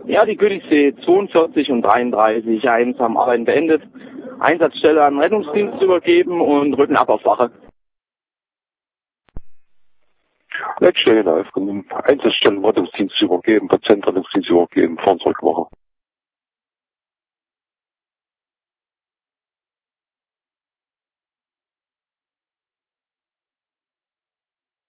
Ja, die Königssee 42 und 33 1 haben Arbeiten beendet. Einsatzstelle an Rettungsdienst übergeben und rücken ab auf Wache. Leitstelle aufgenommen, Einsatzstelle Rettungsdienst übergeben, Patientenrettungsdienst übergeben, Fahrzeugwache.